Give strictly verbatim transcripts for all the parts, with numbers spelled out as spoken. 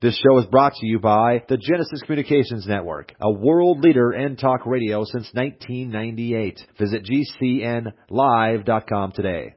This show is brought to you by the Genesis Communications Network, a world leader in talk radio since nineteen ninety-eight. Visit G C N live dot com today.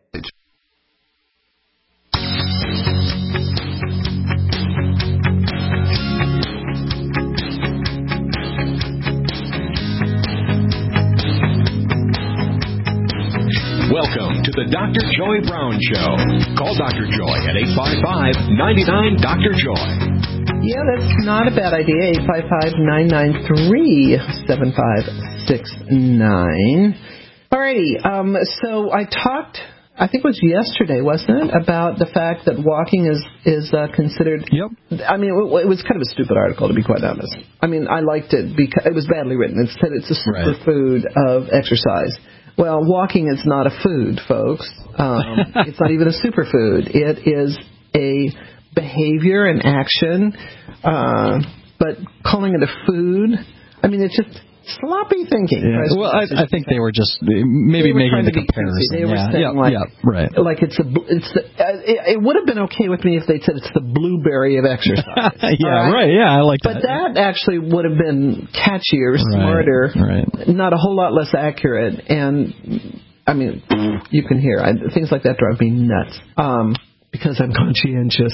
Welcome to the Doctor Joy Brown Show. Call Doctor Joy at eight five five, nine nine, Doctor Joy. Yeah, that's not a bad idea. eight five five, nine nine three, seven five six nine. Alrighty, um, so I talked, I think it was yesterday, wasn't it, about the fact that walking is, is uh, considered... Yep. I mean, it, it was kind of a stupid article, to be quite honest. I mean, I liked it because it was badly written. It said it's a superfood right. of exercise. Well, walking is not a food, folks. Um, it's not even a superfood. It is a behavior and action, uh, but calling it a food, I mean, it's just sloppy thinking. Yeah. Well, I, I think they were just maybe making the comparison. They were yeah. saying yeah, like, yeah, right. like it's a, it's the, uh, it, it would have been okay with me if they said it's the blueberry of exercise. yeah, right? right. Yeah, I like but that. But that actually would have been catchier, smarter, right, right. not a whole lot less accurate, and I mean, you can hear I, things like that drive me nuts. Um, because I'm conscientious.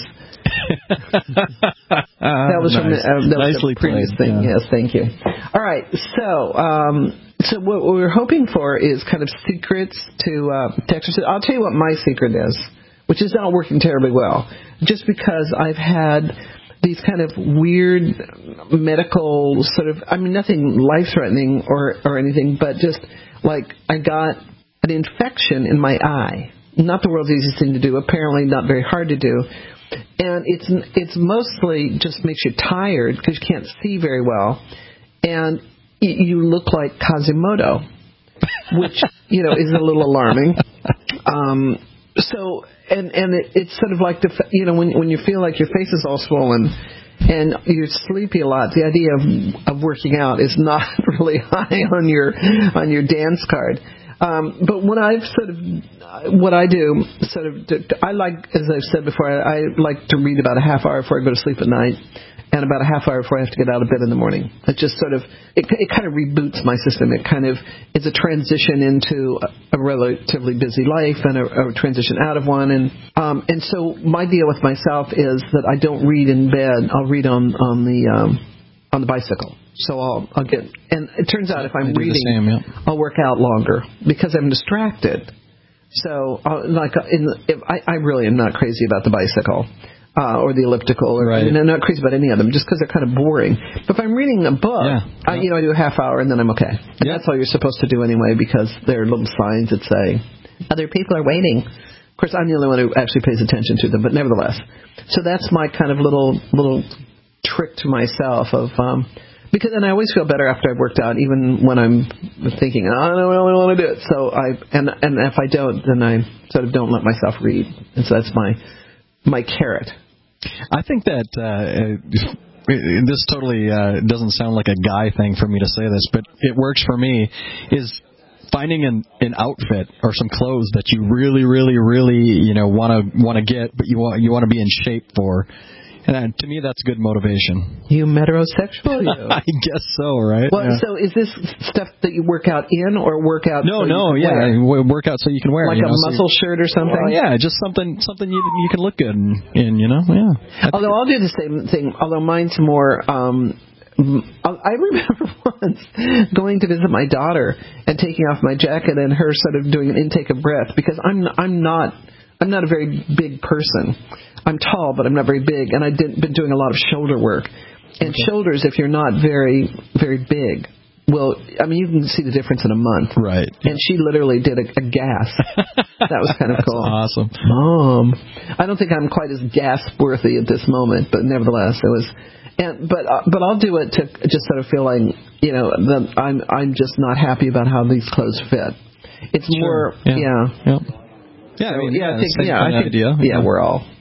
that was nice. from the, uh, that was Nicely the previous played, thing. yeah. Yes, thank you. All right, so um, so what we're hoping for is kind of secrets to uh, to exercise. I'll tell you what my secret is, which is not working terribly well, just because I've had these kind of weird medical sort of, I mean, nothing life-threatening or or anything, but just like I got an infection in my eye. Not the world's easiest thing to do, apparently not very hard to do. And it's it's mostly just makes you tired because you can't see very well. And you look like Quasimodo, which, you know, is a little alarming. Um, so, and, and it, it's sort of like, the you know, when when you feel like your face is all swollen and you're sleepy a lot, the idea of, of working out is not really high on your on your dance card. Um, but when I've sort of, what I do, sort of, I like, as I've said before, I, I like to read about a half hour before I go to sleep at night, and about a half hour before I have to get out of bed in the morning. It just sort of, it, it kind of reboots my system. It kind of is a transition into a, a relatively busy life and a, a transition out of one. And um, and so my deal with myself is that I don't read in bed. I'll read on on the um, on the bicycle. So I'll, I'll get, and it turns out if I'm reading, same, yeah. I'll work out longer because I'm distracted. So, I'll, like, in the, if I, I really am not crazy about the bicycle uh, or the elliptical, or right. and I'm not crazy about any of them just because they're kind of boring. But if I'm reading a book, yeah. I, you know, I do a half hour and then I'm okay. And yeah. that's all you're supposed to do anyway because there are little signs that say other people are waiting. Of course, I'm the only one who actually pays attention to them, but nevertheless. So that's my kind of little little trick to myself of. Um, Because then I always feel better after I've worked out, even when I'm thinking, I don't really want to do it. So I and and if I don't, then I sort of don't let myself read. And so that's my my carrot. I think that uh, this totally uh, doesn't sound like a guy thing for me to say this, but it works for me. Is finding an, an outfit or some clothes that you really, really, really, you know, want to want to get, but you want you want to be in shape for. And uh, to me, that's good motivation. You metrosexual, you? I guess so, right? Well, yeah. so is this stuff that you work out in or work out No, so no, you can yeah. wear? Work out so you can wear Like you a know, muscle so shirt or something? Well, yeah, just something something you you can look good in, in you know? Yeah. Although I'll do the same thing, although mine's more... Um, I remember once going to visit my daughter and taking off my jacket and her sort of doing an intake of breath because I'm I'm not I'm not a very big person. I'm tall, but I'm not very big, and I've been doing a lot of shoulder work. And okay. shoulders, if you're not very very big, well, I mean, you can see the difference in a month. Right. And she literally did a, a gasp. That was kind of That's cool. Awesome. Mom, I don't think I'm quite as gasp worthy at this moment, but nevertheless, it was. And but uh, but I'll do it to just sort of feel like, you know, that I'm I'm just not happy about how these clothes fit. It's sure. more, yeah. yeah. Yep. Yeah, so, I mean, yeah, yeah, I think, same yeah, kind I of think, idea. yeah, we're all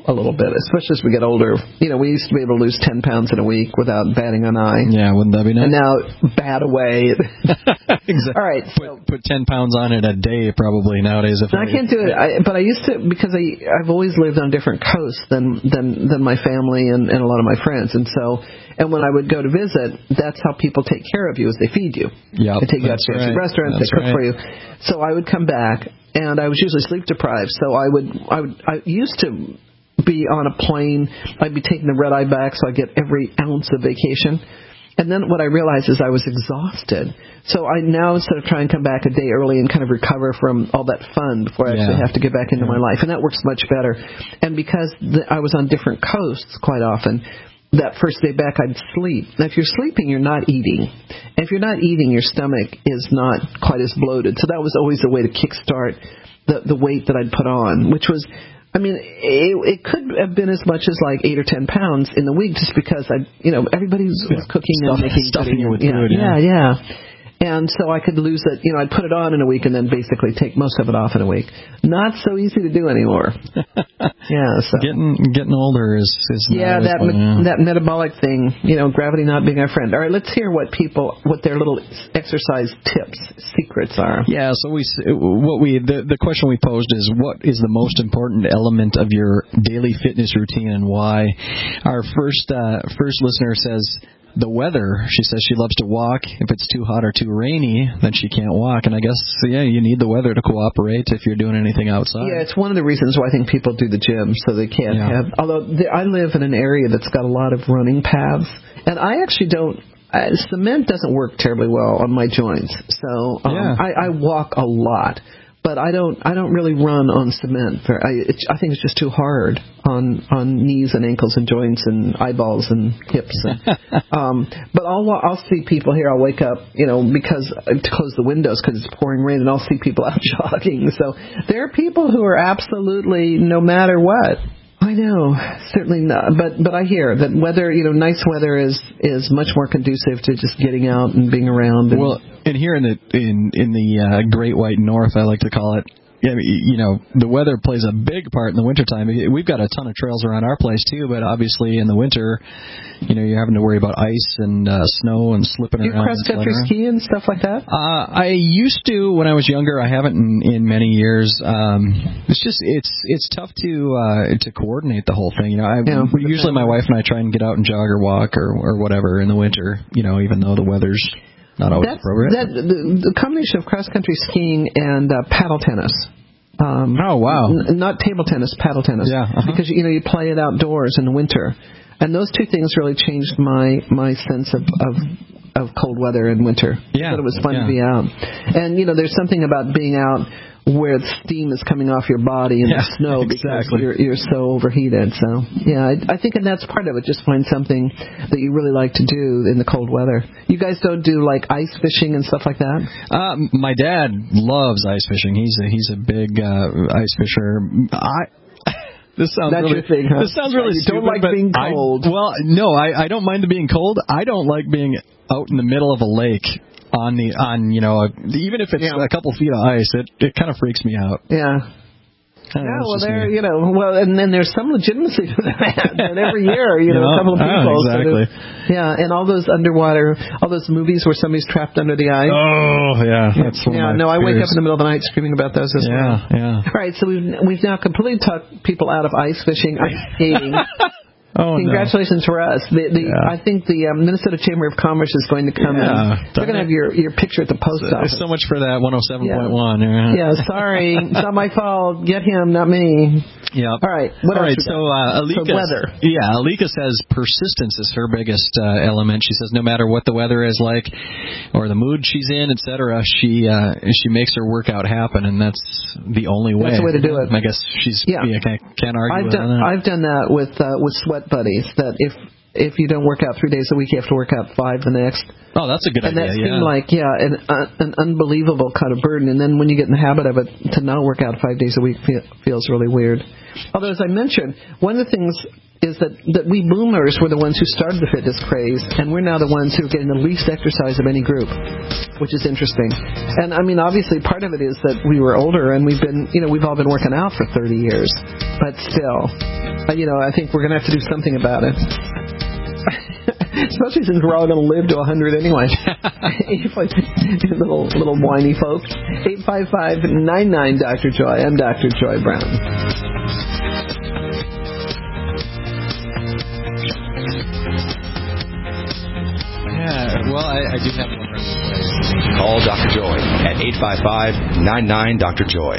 a little bit, especially as we get older. You know, we used to be able to lose ten pounds in a week without batting an eye. Yeah, wouldn't that be nice? And now, bat away. Exactly. All right. Put, So, put ten pounds on it a day probably nowadays. If I can't do it, I, but I used to, because I, I've always lived on different coasts than, than, than my family and, and a lot of my friends. And so, and when I would go to visit, that's how people take care of you, is they feed you. Yep, They take you out that's to fancy right. restaurants, That's they cook right. for you. So I would come back, and I was usually sleep deprived. So I would, I would, I used to be on a plane. I'd be taking the red eye back, so I get every ounce of vacation. And then what I realized is I was exhausted. So I now instead of trying to come back a day early and kind of recover from all that fun before I actually Yeah. have to get back into my life. And that works much better. And because the, I was on different coasts quite often, that first day back I'd sleep. Now if you're sleeping, you're not eating. And if you're not eating, your stomach is not quite as bloated. So that was always a way to kickstart the, the weight that I'd put on, which was, I mean, it, it could have been as much as like eight or ten pounds in the week, just because I, you know, everybody was Yeah. cooking Stuff, and making stuffing you with yeah, food. Yeah, yeah, yeah. And so I could lose it. You know, I'd put it on in a week and then basically take most of it off in a week. Not so easy to do anymore. Yeah. So. Getting getting older is is Yeah, not that fun, me- yeah. that metabolic thing, you know, gravity not being our friend. All right, let's hear what people, what their little exercise tips, secrets are. Yeah, so we s- what we the the question we posed is, what is the most important element of your daily fitness routine and why? Our first uh, first listener says the weather. She says she loves to walk. If it's too hot or too rainy, then she can't walk. And I guess, yeah, you need the weather to cooperate if you're doing anything outside. Yeah, it's one of the reasons why I think people do the gym, so they can't Yeah. have. Although the, I live in an area that's got a lot of running paths, and I actually don't. Uh, cement doesn't work terribly well on my joints, so um, Yeah. I, I walk a lot. But I don't. I don't really run on cement. For, I, it, I think it's just too hard on on knees and ankles and joints and eyeballs and hips. And, um, but I'll wa- I'll see people here. I'll wake up, you know, because uh, to close the windows because it's pouring rain, and I'll see people out jogging. So there are people who are absolutely no matter what. I know, certainly not. But but I hear that weather, you know, nice weather is is much more conducive to just getting out and being around. And, Well, and here in the in in the uh, Great White North, I like to call it, yeah, you know, the weather plays a big part in the wintertime. We've got a ton of trails around our place too, but obviously in the winter, you know, you're having to worry about ice and uh, snow and slipping do you around. cross country ski and stuff like that? Uh, I used to when I was younger. I haven't in, in many years. Um, it's just it's it's tough to uh, to coordinate the whole thing. You know, I, Yeah, we, usually my wife and I try and get out and jog or walk or or whatever in the winter. You know, even though the weather's not always That's, appropriate. that the, the combination of cross country skiing and uh, paddle tennis. Um, Oh, wow. N- not table tennis, paddle tennis. Yeah, uh-huh. Because you know you play it outdoors in the winter, and those two things really changed my my sense of of, of cold weather in winter. Yeah, I thought it was fun yeah. to be out, and you know there's something about being out where the steam is coming off your body in Yeah, the snow because exactly. you're you're so overheated. So yeah, I, I think and that's part of it. Just find something that you really like to do in the cold weather. You guys don't do like ice fishing and stuff like that? Um, my dad loves ice fishing. He's a, he's a big uh, ice fisher. I. This sounds That's really, your thing, huh? This sounds really You don't stupid, like but being I- cold. well, no, I, I don't mind the being cold. I don't like being out in the middle of a lake on the on you know a, even if it's Yeah. a couple feet of ice. It it kind of freaks me out. Yeah. I don't know, Yeah, it's well, just there, me. you know, well, and then there's some legitimacy to that. And every year, you know, You know, a couple of oh, people. sort of- exactly. yeah, and all those underwater, all those movies where somebody's trapped under the ice. Oh yeah, that's one of yeah, my no, I wake up fears. in the middle of the night screaming about those as well. Yeah, yeah. All right, so we've we've now completely talked people out of ice fishing, ice skating. Oh, Congratulations for us. The, the, Yeah. I think the um, Minnesota Chamber of Commerce is going to come Yeah, in. They're going to have your, your picture at the post no. office. So much for that one oh seven point Yeah. one. Yeah. Yeah, sorry. It's not my fault. Get him, not me. Yeah. All right. What All else right. we got? So uh, Alika, So weather. yeah, Alika says persistence is her biggest uh, element. She says no matter what the weather is like, or the mood she's in, et cetera, she uh, she makes her workout happen, and that's the only way. That's the way to do it. I guess she's Yeah. yeah, can't, can't argue I've with done that. I've done that with uh, with sweat buddies. That if if you don't work out three days a week, you have to work out five the next. Oh, that's a good and idea. And that yeah. seemed like, yeah, an, uh, an unbelievable kind of burden. And then when you get in the habit of it, to not work out five days a week feel, feels really weird. Although, as I mentioned, one of the things is that, that we boomers were the ones who started the fitness craze, and we're now the ones who are getting the least exercise of any group, which is interesting. And, I mean, obviously, part of it is that we were older, and we've been, you know, we've all been working out for thirty years. But still, uh, you know, I think we're going to have to do something about it. Especially since we're all going to live to one hundred anyway. little little whiny folks. eight five five, nine nine, Doctor Joy. I'm Doctor Joy Brown. Yeah, well, I, I do have one friend. Call Doctor Joy at eight five five, nine nine, Doctor Joy.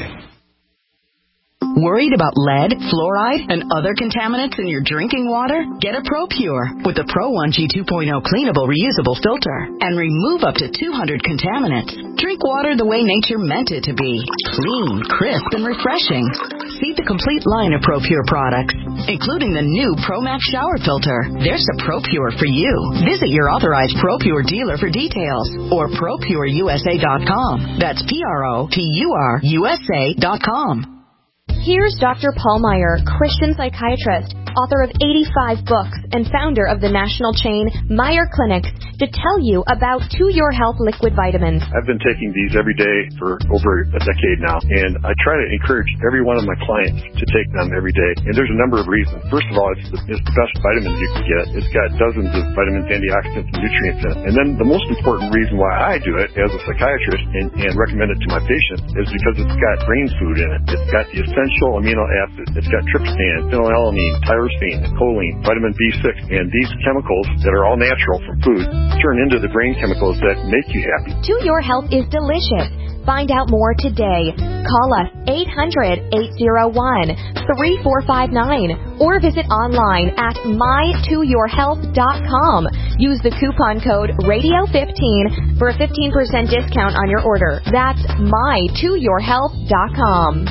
Worried about lead, fluoride, and other contaminants in your drinking water? Get a ProPure with the Pro one G two point oh cleanable reusable filter and remove up to two hundred contaminants. Drink water the way nature meant it to be. Clean, crisp, and refreshing. See the complete line of ProPure products, including the new ProMax shower filter. There's a ProPure for you. Visit your authorized ProPure dealer for details or Pro Pure U S A dot com. That's P R O P U R U S A dot com. Here's Doctor Paul Meyer, Christian psychiatrist, author of eighty-five books, and founder of the national chain Meyer Clinics, to tell you about To Your Health liquid vitamins. I've been taking these every day for over a decade now, and I try to encourage every one of my clients to take them every day. And there's a number of reasons. First of all, it's the, it's the best vitamins you can get. It's got dozens of vitamins, antioxidants, and nutrients in it. And then the most important reason why I do it as a psychiatrist and, and recommend it to my patients is because it's got brain food in it. It's got the essential amino acids. It's got tryptophan, phenylalanine, tyrosine, choline, vitamin B six, and these chemicals that are all natural from food turn into the brain chemicals that make you happy. To Your Health is delicious. Find out more today. Call us eight hundred, eight oh one, three four five nine or visit online at my to your health dot com. Use the coupon code radio fifteen for a fifteen percent discount on your order. That's my to your health dot com.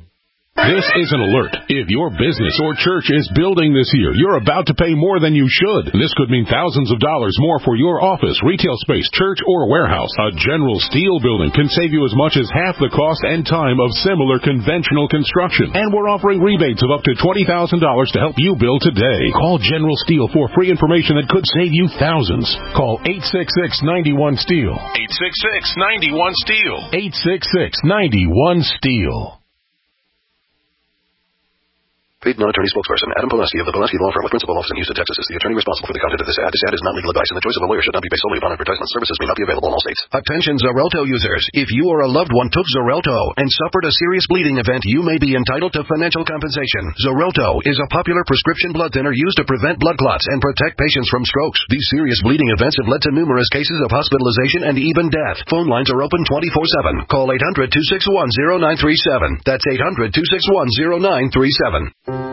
This is an alert. If your business or church is building this year, you're about to pay more than you should. This could mean thousands of dollars more for your office, retail space, church, or warehouse. A General Steel building can save you as much as half the cost and time of similar conventional construction. And we're offering rebates of up to twenty thousand dollars to help you build today. Call General Steel for free information that could save you thousands. Call eight six six, nine one, STEEL. eight six six, nine one, STEEL. eight six six, nine one, STEEL. Paid non-attorney spokesperson Adam Poleski of the Poleski Law Firm with principal office in Houston, Texas is the attorney responsible for the content of this ad. This ad is not legal advice, and the choice of a lawyer should not be based solely upon advertisement. Services may not be available in all states. Attention Xarelto users. If you or a loved one took Xarelto and suffered a serious bleeding event, you may be entitled to financial compensation. Xarelto is a popular prescription blood thinner used to prevent blood clots and protect patients from strokes. These serious bleeding events have led to numerous cases of hospitalization and even death. Phone lines are open twenty-four seven. Call eight hundred, two six one, zero nine three seven. That's eight hundred, two six one, zero nine three seven.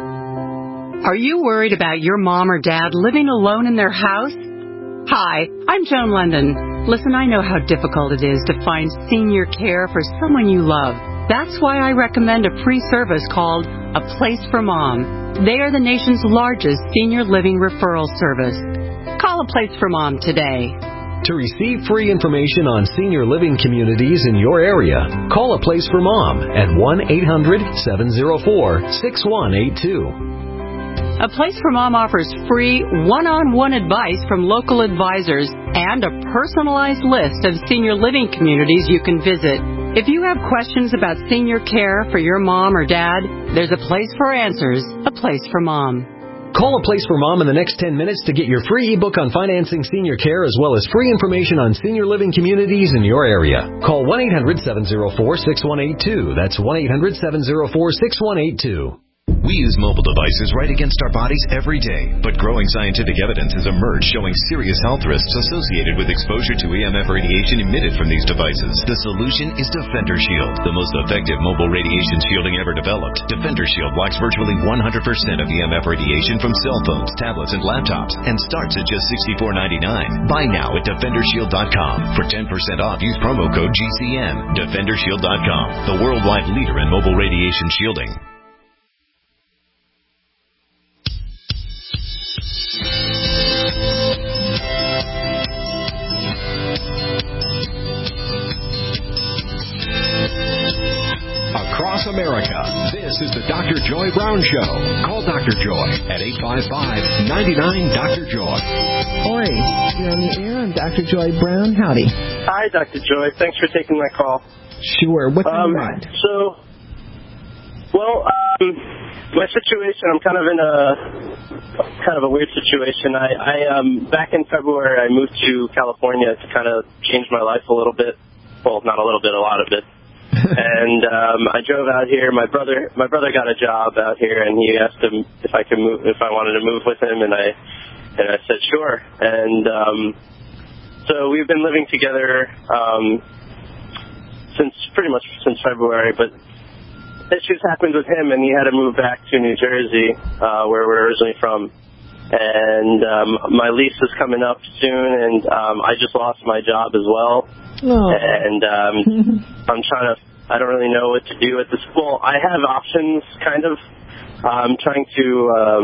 Are you worried about your mom or dad living alone in their house? Hi, I'm Joan London. Listen, I know how difficult it is to find senior care for someone you love. That's why I recommend a free service called A Place for Mom. They are the nation's largest senior living referral service. Call A Place for Mom today. To receive free information on senior living communities in your area, call A Place for Mom at one eight hundred, seven oh four, six one eight two. A Place for Mom offers free one-on-one advice from local advisors and a personalized list of senior living communities you can visit. If you have questions about senior care for your mom or dad, there's a place for answers, A Place for Mom. Call A Place for Mom in the next ten minutes to get your free ebook on financing senior care as well as free information on senior living communities in your area. Call one eight hundred, seven oh four, six one eight two. That's one eight hundred, seven oh four, six one eight two. We use mobile devices right against our bodies every day, but growing scientific evidence has emerged showing serious health risks associated with exposure to E M F radiation emitted from these devices. The solution is Defender Shield, the most effective mobile radiation shielding ever developed. Defender Shield blocks virtually one hundred percent of E M F radiation from cell phones, tablets, and laptops, and starts at just sixty-four ninety-nine. Buy now at defender shield dot com. For ten percent off, use promo code G C N. defender shield dot com, the worldwide leader in mobile radiation shielding. America. This is the Doctor Joy Brown Show. Call Doctor Joy at eight five five, nine nine, Doctor Joy. Ori, you're on the air. I'm Doctor Joy Brown. Howdy. Hi, Doctor Joy. Thanks for taking my call. Sure. What's um, on your mind? So, well, um, my situation, I'm kind of in a kind of a weird situation. I, I um, back in February, I moved to California to kind of change my life a little bit. Well, not a little bit, a lot of it. and um, I drove out here. My brother, my brother got a job out here, and he asked him if I could move, if I wanted to move with him, and I, and I said sure. And um, so we've been living together um, since pretty much since February. But issues happened with him, and he had to move back to New Jersey, uh, where we're originally from. And um, my lease is coming up soon, and um, I just lost my job as well. Oh. And um, I'm trying to, I don't really know what to do at this. Well, I have options, kind of. I'm trying to, um,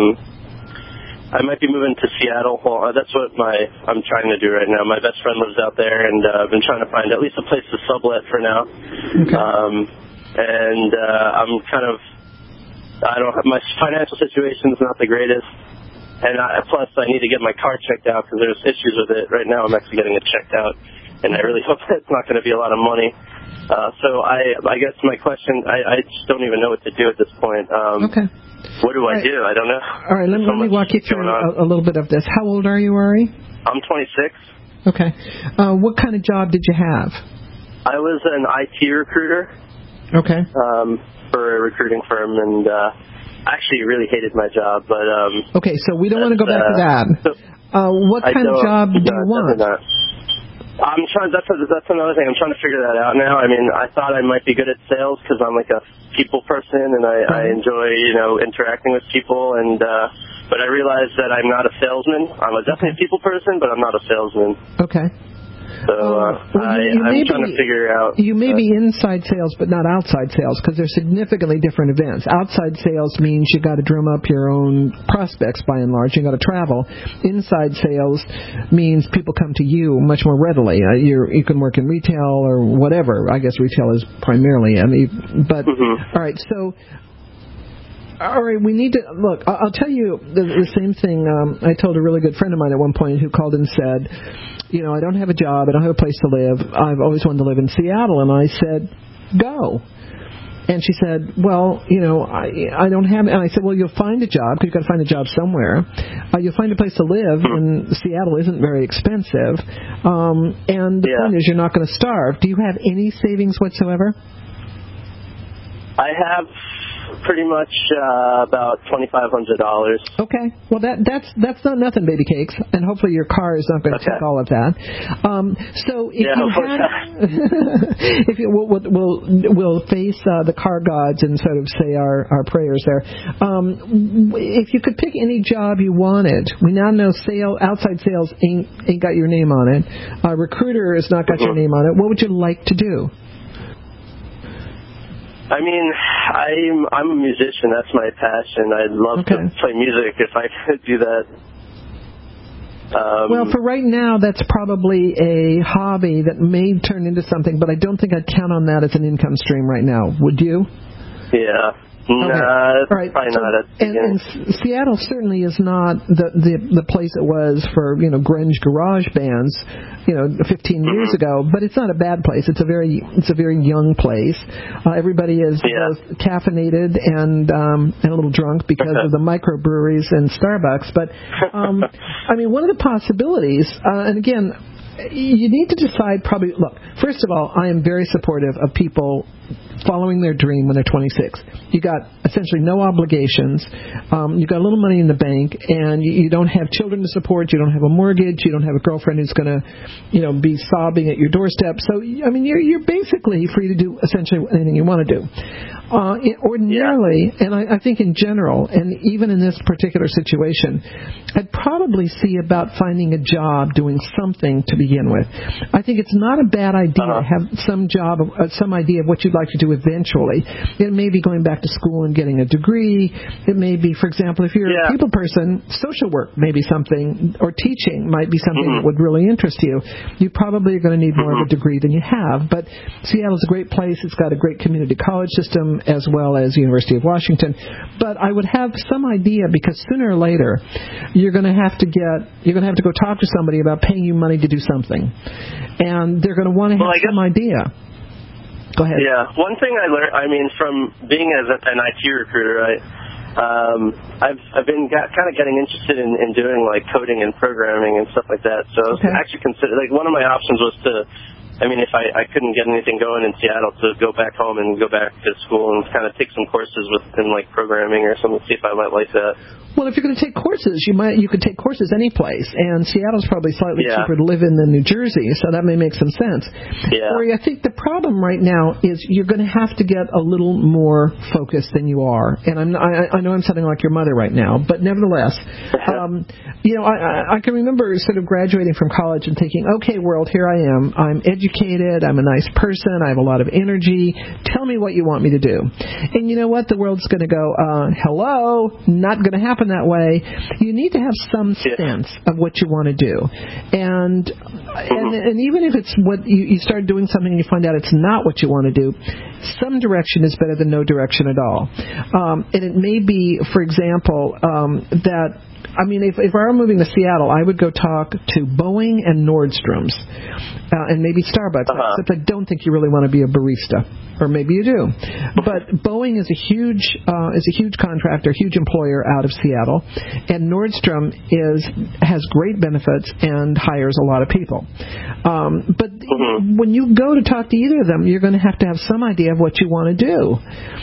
I might be moving to Seattle. Well, that's what my, I'm trying to do right now. My best friend lives out there, and uh, I've been trying to find at least a place to sublet for now. Okay. Um, and uh, I'm kind of, I don't have, my financial situation is not the greatest. And I, plus, I need to get my car checked out because there's issues with it. Right now, I'm actually getting it checked out. And I really hope it's not going to be a lot of money. Uh, so I, I guess my question, I, I just don't even know what to do at this point. Um, okay. What do I right. do? I don't know. All right, let, so let me walk you through a, a little bit of this. How old are you, Ari? I'm twenty-six. Okay. Uh, what kind of job did you have? I was an I T recruiter. Okay. Um, for a recruiting firm, and uh, I actually really hated my job. But um, okay, so we don't want to go back uh, to that. So uh, what kind of job do you no, want? Not. I'm trying. That's a, that's another thing. I'm trying to figure that out now. I mean, I thought I might be good at sales because I'm like a people person and I, I enjoy, you know, interacting with people. And uh, but I realized that I'm not a salesman. I'm a definitely a people person, but I'm not a salesman. Okay. So uh, well, I, you I'm trying be, to figure out. You may uh, be inside sales, but not outside sales, because they're significantly different events. Outside sales means you got to drum up your own prospects by and large. You got to travel. Inside sales means people come to you much more readily. Uh, you you can work in retail or whatever. I guess retail is primarily. I mean, but mm-hmm. all right, so. All right, we need to, look, I'll tell you the, the same thing um, I told a really good friend of mine at one point who called and said, you know, I don't have a job, I don't have a place to live, I've always wanted to live in Seattle, and I said, go. And she said, well, you know, I I don't have, and I said, well, you'll find a job, because you've got to find a job somewhere. Uh, you'll find a place to live, and Seattle isn't very expensive, um, and the yeah. point is you're not going to starve. Do you have any savings whatsoever? I have pretty much uh, about twenty-five hundred dollars. Okay. Well, that that's that's not nothing, baby cakes, and hopefully your car is not going to okay. take all of that. Um, so if yeah, you had, if you we'll we'll, we'll face uh, the car gods and sort of say our, our prayers there. Um, if you could pick any job you wanted, we now know sale outside sales ain't ain't got your name on it. Uh, recruiter has not got mm-hmm. your name on it. What would you like to do? I mean, I'm I'm a musician. That's my passion. I'd love okay. to play music if I could do that. Um, well, for right now, that's probably a hobby that may turn into something, but I don't think I'd count on that as an income stream right now. Would you? Yeah. Okay. Nah, All right. probably so, not. At and, and Seattle certainly is not the, the the place it was for, you know, grunge garage bands, you know, fifteen mm-hmm. years ago. But it's not a bad place. It's a very it's a very young place. Uh, everybody is yeah. both caffeinated and um, and a little drunk because okay. of the microbreweries and Starbucks. But um, I mean, one of the possibilities, uh, and again, you need to decide probably, look, first of all, I am very supportive of people following their dream when they're twenty-six. You got essentially no obligations. Um, you got a little money in the bank, and you, you don't have children to support. You don't have a mortgage. You don't have a girlfriend who's going to, you know, be sobbing at your doorstep. So, I mean, you're you're basically free to do essentially anything you want to do. Uh, ordinarily, yeah. and I, I think in general, and even in this particular situation, I'd probably see about finding a job doing something to begin with. I think it's not a bad idea uh-huh. to have some job, uh, some idea of what you'd like to do eventually. It may be going back to school and getting a degree. It may be, for example, if you're yeah. a people person, social work may be something, or teaching might be something mm-hmm. that would really interest you. You probably are going to need more mm-hmm. of a degree than you have, but Seattle's a great place. It's got a great community college system. system as well as University of Washington. But I would have some idea, because sooner or later you're going to have to get you're going to have to go talk to somebody about paying you money to do something, and they're going to want to have well, some idea. Go ahead. Yeah, one thing I learned, I mean, from being as an I T recruiter, I, um, I've I've been got, kind of getting interested in, in doing like coding and programming and stuff like that. So okay. I was actually consider like one of my options was to. I mean, if I, I couldn't get anything going in Seattle, to go back home and go back to school and kind of take some courses within, like, programming or something, see if I might like that. Well, if you're going to take courses, you might you could take courses any place, and Seattle's probably slightly yeah. cheaper to live in than New Jersey, so that may make some sense. Yeah. Corey, I think the problem right now is you're going to have to get a little more focused than you are, and I'm, I, I know I'm sounding like your mother right now, but nevertheless, um, you know, I, I can remember sort of graduating from college and thinking, okay, world, here I am. I'm educated. I'm a nice person. I have a lot of energy. Tell me what you want me to do. And you know what? The world's going to go, uh, hello, not going to happen that way. You need to have some sense of what you want to do. And and, and even if it's what you, you start doing something and you find out it's not what you want to do, some direction is better than no direction at all. Um, and it may be, for example, um, that I mean, if, if I were moving to Seattle, I would go talk to Boeing and Nordstrom's, uh, and maybe Starbucks. Uh-huh. Except I don't think you really want to be a barista, or maybe you do. But Boeing is a huge uh, is a huge contractor, huge employer out of Seattle, and Nordstrom is has great benefits and hires a lot of people. Um, but mm-hmm. when you go to talk to either of them, you're going to have to have some idea of what you want to do.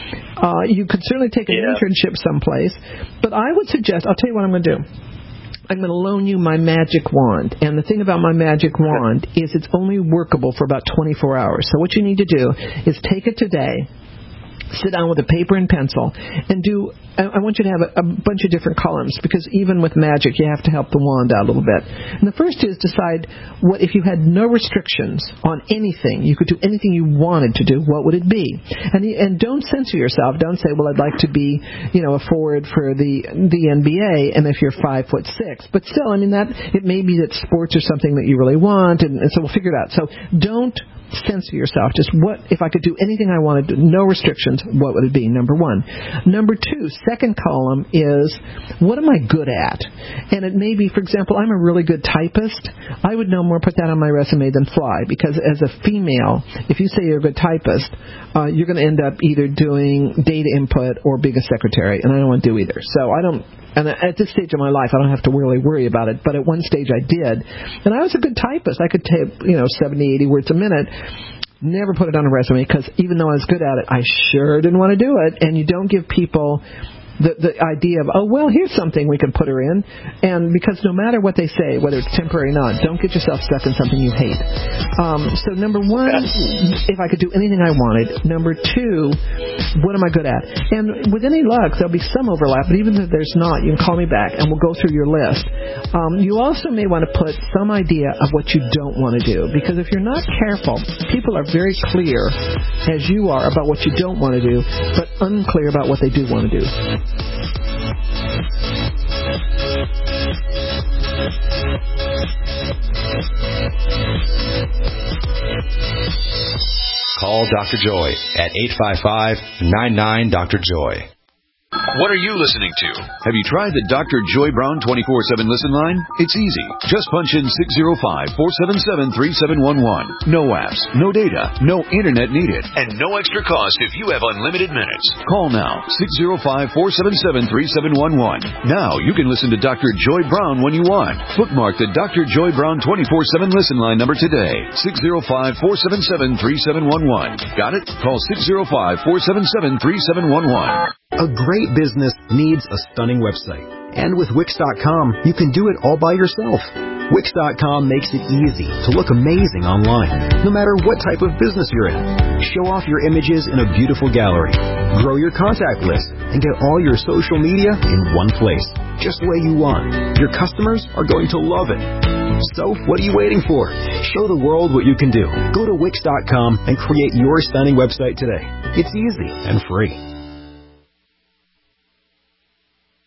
Uh, you could certainly take an yeah. internship someplace, but I would suggest, I'll tell you what I'm going to do. I'm going to loan you my magic wand. And the thing about my magic wand is it's only workable for about twenty-four hours. So what you need to do is take it today, sit down with a paper and pencil, and do, I want you to have a, a bunch of different columns, because even with magic, you have to help the wand out a little bit. And the first is decide what, if you had no restrictions on anything, you could do anything you wanted to do, what would it be? And and don't censor yourself. Don't say, well, I'd like to be, you know, a forward for the the N B A, and if you're five foot six. But still, I mean, that it may be that sports are something that you really want, and, and so we'll figure it out. So don't censor yourself. Just what, if I could do anything I wanted, no restrictions, what would it be? Number one. Number two, second column is, what am I good at? And it may be, for example, I'm a really good typist. I would no more put that on my resume than fly, because as a female, if you say you're a good typist, uh, you're going to end up either doing data input or being a secretary, and I don't want to do either. So I don't, and at this stage of my life, I don't have to really worry about it, but at one stage I did, and I was a good typist. I could type, you know, seventy, eighty words a minute. Never put it on a resume, because even though I was good at it, I sure didn't want to do it. And you don't give people the the idea of, oh, well, here's something we can put her in. And because no matter what they say, whether it's temporary or not, don't get yourself stuck in something you hate. Um, so number one, if I could do anything I wanted. Number two, what am I good at? And with any luck, there'll be some overlap, but even if there's not, you can call me back and we'll go through your list. Um, you also may want to put some idea of what you don't want to do, because if you're not careful, people are very clear, as you are, about what you don't want to do, but unclear about what they do want to do. Call Doctor Joy at eight five five, nine nine, Doctor Joy. What are you listening to? Have you tried the Doctor Joy Brown twenty-four seven listen line? It's easy. Just punch in six zero five, four seven seven, three seven one one. No apps, no data, no internet needed, and no extra cost if you have unlimited minutes. Call now, six zero five, four seven seven, three seven one one. Now you can listen to Doctor Joy Brown when you want. Bookmark the Doctor Joy Brown twenty-four seven listen line number today, six zero five, four seven seven, three seven one one. Got it? Call six zero five, four seven seven, three seven one one. A great business needs a stunning website. And with Wix dot com, you can do it all by yourself. Wix dot com makes it easy to look amazing online, no matter what type of business you're in. Show off your images in a beautiful gallery. Grow your contact list and get all your social media in one place, just the way you want. Your customers are going to love it. So, what are you waiting for? Show the world what you can do. Go to Wix dot com and create your stunning website today. It's easy and free. Danger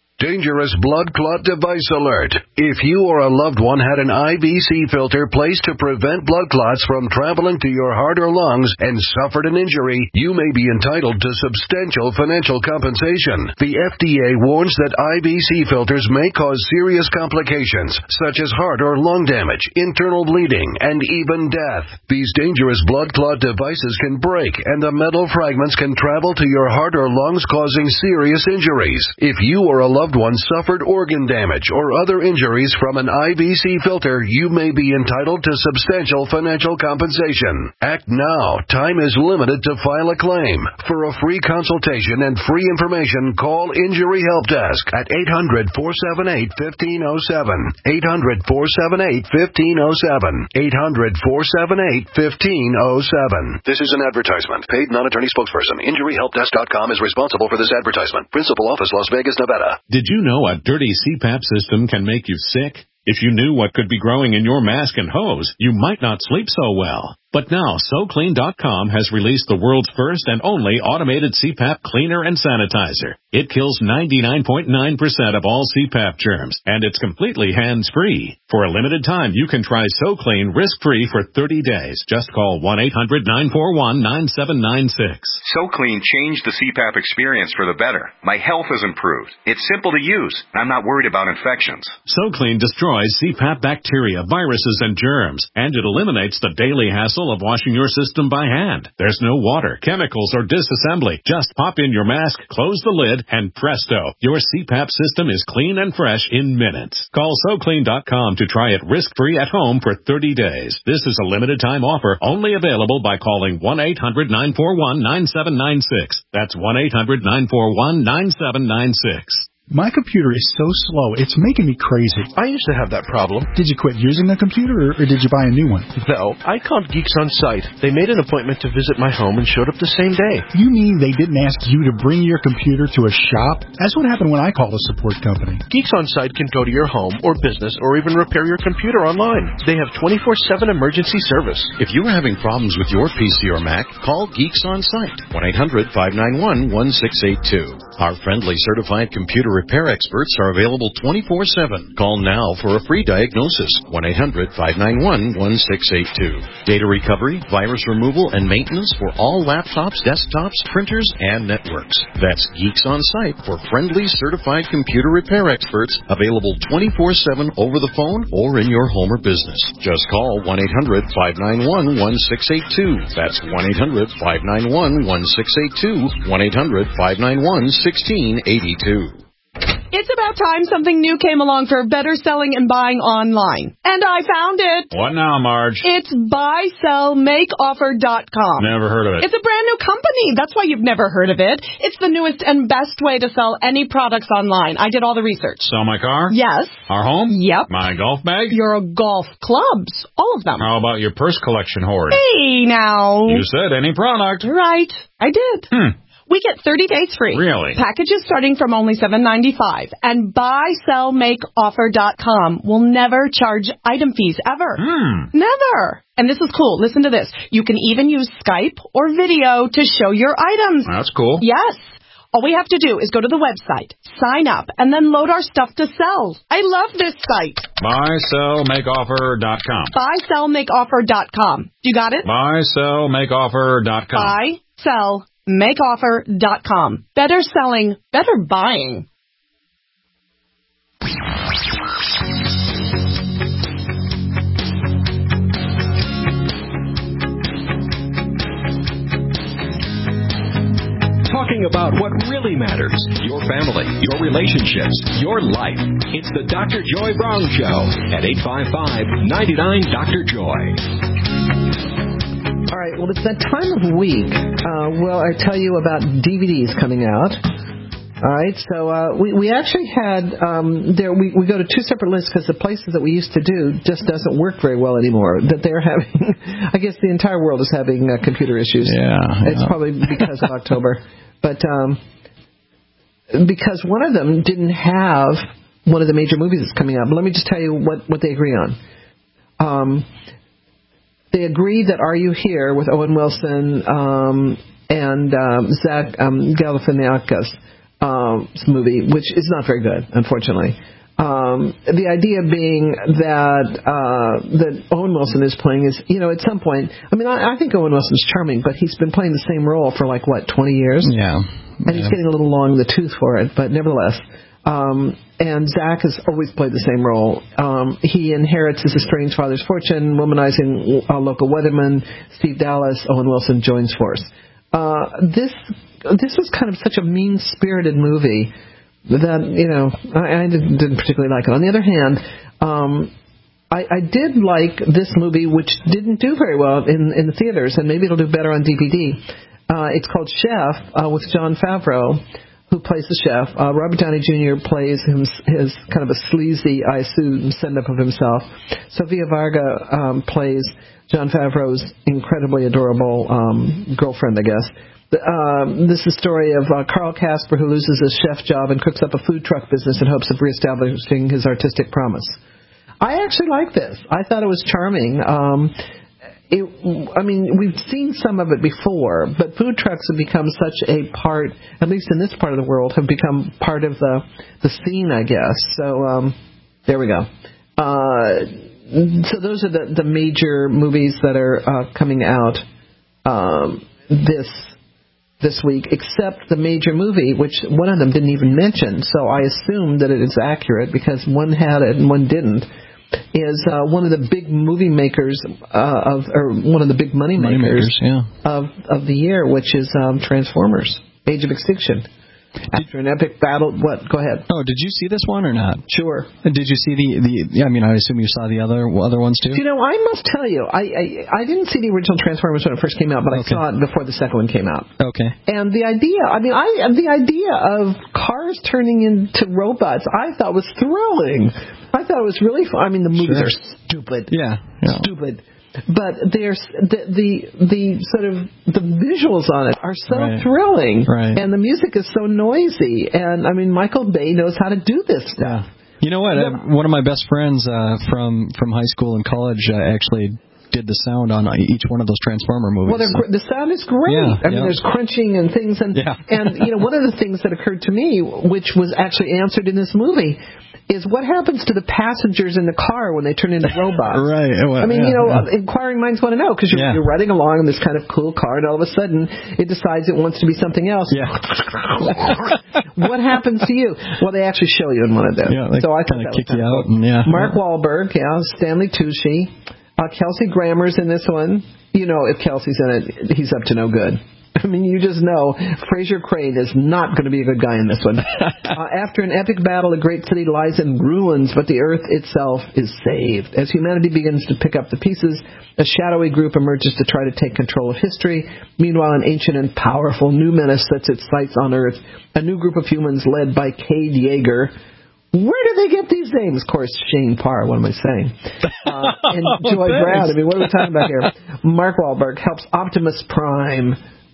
dangerous blood clot device alert. If you or a loved one had an I V C filter placed to prevent blood clots from traveling to your heart or lungs and suffered an injury, you may be entitled to substantial financial compensation. The F D A warns that I V C filters may cause serious complications, such as heart or lung damage, internal bleeding, and even death. These dangerous blood clot devices can break, and the metal fragments can travel to your heart or lungs, causing serious injuries. If you or a loved one suffered organ damage or other injuries from an I V C filter, you may be entitled to substantial financial compensation. Act now. Time is limited to file a claim. For a free consultation and free information, call Injury Help Desk at eight hundred, four seven eight, one five zero seven. eight hundred, four seven eight, one five zero seven. eight hundred, four seven eight, one five zero seven. This is an advertisement. Paid non-attorney spokesperson. Injury Help Desk dot com is responsible for this advertisement. Principal office, Las Vegas, Nevada. Did you know a dirty C PAP system can make you sick? If you knew what could be growing in your mask and hose, you might not sleep so well. But now, So Clean dot com has released the world's first and only automated C PAP cleaner and sanitizer. It kills ninety-nine point nine percent of all C PAP germs, and it's completely hands-free. For a limited time, you can try So Clean risk-free for thirty days. Just call one eight hundred, nine four one, nine seven nine six. So Clean changed the C PAP experience for the better. My health has improved. It's simple to use, and I'm not worried about infections. So Clean destroys C PAP bacteria, viruses, and germs, and it eliminates the daily hassle of washing your system by hand. There's no water, chemicals, or disassembly. Just pop in your mask, close the lid, and presto, your C PAP system is clean and fresh in minutes. Call So Clean dot com to try it risk-free at home for thirty days. This is a limited-time offer, only available by calling one eight hundred, nine four one, nine seven nine six. That's one eight hundred, nine four one, nine seven nine six. My computer is so slow, it's making me crazy. I used to have that problem. Did you quit using the computer, or, or did you buy a new one? No, I called Geeks On Site. They made an appointment to visit my home and showed up the same day. You mean they didn't ask you to bring your computer to a shop? That's what happened when I called a support company. Geeks On Site can go to your home or business or even repair your computer online. They have twenty-four seven emergency service. If you are having problems with your P C or Mac, call Geeks On Site, one eight hundred, five nine one, one six eight two. Our friendly certified computer repair experts are available twenty-four seven. Call now for a free diagnosis, one eight hundred, five nine one, one six eight two. Data recovery, virus removal, and maintenance for all laptops, desktops, printers, and networks. That's Geeks On Site for friendly certified computer repair experts, available twenty-four seven over the phone or in your home or business. Just call one eight hundred, five nine one, one six eight two. That's one eight hundred, five nine one, one six eight two, one eight hundred, five nine one, one six eight two. It's about time something new came along for better selling and buying online. And I found it. What now, Marge? It's buy sell make offer dot com. Never heard of it. It's a brand new company. That's why you've never heard of it. It's the newest and best way to sell any products online. I did all the research. Sell my car? Yes. Our home? Yep. My golf bag? Your golf clubs. All of them. How about your purse collection hoard? Hey, now. You said any product. Right. I did. Hmm. We get thirty days free. Really? Packages starting from only seven ninety-five. And buy sell make offer dot com will never charge item fees ever. Hmm. Never. And this is cool. Listen to this. You can even use Skype or video to show your items. That's cool. Yes. All we have to do is go to the website, sign up, and then load our stuff to sell. I love this site. buy sell make offer dot com. buy sell make offer dot com. You got it? buy sell make offer dot com. buy sell make offer dot com. Better selling, better buying. Talking about what really matters, your family, your relationships, your life. It's the Doctor Joy Brown Show at eight five five, nine nine, Doctor Joy. All right, well, it's that time of week. Uh, well, I tell you about D V Ds coming out. All right, so uh, we we actually had um, there we, we go to two separate lists because the places that we used to do just doesn't work very well anymore. That they're having, I guess the entire world is having uh, computer issues. Yeah, it's yeah. probably because of October, but um, because one of them didn't have one of the major movies that's coming out. But let me just tell you what what they agree on. Um, they agree that Are You Here with Owen Wilson um, and um, Zach um, Galifianakis um, movie, which is not very good, unfortunately. Um, the idea being that uh, that Owen Wilson is playing is, you know, at some point, I mean, I, I think Owen Wilson's charming, but he's been playing the same role for like, what, twenty years? Yeah. And yeah. he's getting a little long in the tooth for it, but nevertheless. Um, and Zach has always played the same role. Um, he inherits his estranged father's fortune, womanizing uh, local weatherman Steve Dallas. Owen Wilson joins force. Uh, this this was kind of such a mean-spirited movie that, you know, I, I didn't, didn't particularly like it. On the other hand, um, I, I did like this movie, which didn't do very well in, in the theaters, and maybe it'll do better on D V D. Uh, it's called Chef uh, with Jon Favreau, who plays the chef. Uh, Robert Downey Junior plays him, his kind of a sleazy, I assume, send-up of himself. Sofia Vergara um, plays Jon Favreau's incredibly adorable um, girlfriend, I guess. Um, this is the story of uh, Carl Casper, who loses his chef job and cooks up a food truck business in hopes of reestablishing his artistic promise. I actually like this. I thought it was charming. Um, it, I mean, we've seen some of it before, but food trucks have become such a part, at least in this part of the world, have become part of the, the scene, I guess. So um, there we go. Uh, so those are the, the major movies that are uh, coming out um, this this week, except the major movie, which one of them didn't even mention, so I assumed that it is accurate because one had it and one didn't, is uh, one of the big movie makers uh, of, or one of the big money makers, money makers yeah. of of the year, which is um, Transformers: Age of Extinction. After an epic battle, what? Go ahead. Oh, did you see this one or not? Sure. Did you see the the? I mean, I assume you saw the other other ones too. You know, I must tell you, I I, I didn't see the original Transformers when it first came out, but okay. I saw it before the second one came out. Okay. And the idea, I mean, I the idea of cars turning into robots, I thought was thrilling. I thought it was really fun. I mean, the movies sure. are stupid. Yeah. yeah. Stupid. But there's the, the the sort of the visuals on it are so right. thrilling, right. and the music is so noisy, and I mean Michael Bay knows how to do this stuff. You know what? Yeah. One of my best friends uh, from from high school and college uh, actually did the sound on each one of those Transformer movies. Well, so. the sound is great. Yeah, I mean, yeah. there's crunching and things, and yeah. and you know, one of the things that occurred to me, which was actually answered in this movie, is what happens to the passengers in the car when they turn into robots. right. Well, I mean, yeah, you know, yeah. inquiring minds want to know, because you're, yeah. you're riding along in this kind of cool car, and all of a sudden it decides it wants to be something else. Yeah. What happens to you? Well, they actually show you in one of them. Yeah, they so I kind of kick you cool. out. And, yeah. Mark Wahlberg, yeah, Stanley Tucci, uh, Kelsey Grammer's in this one. You know, if Kelsey's in it, he's up to no good. I mean, you just know Fraser Crane is not going to be a good guy in this one. uh, after an epic battle, a great city lies in ruins, but the Earth itself is saved. As humanity begins to pick up the pieces, a shadowy group emerges to try to take control of history. Meanwhile, an ancient and powerful new menace sets its sights on Earth. A new group of humans led by Cade Yeager. Where do they get these names? Of course, Shane Parr, what am I saying? Uh, and Joy Brown. I mean, what are we talking about here? Mark Wahlberg helps Optimus Prime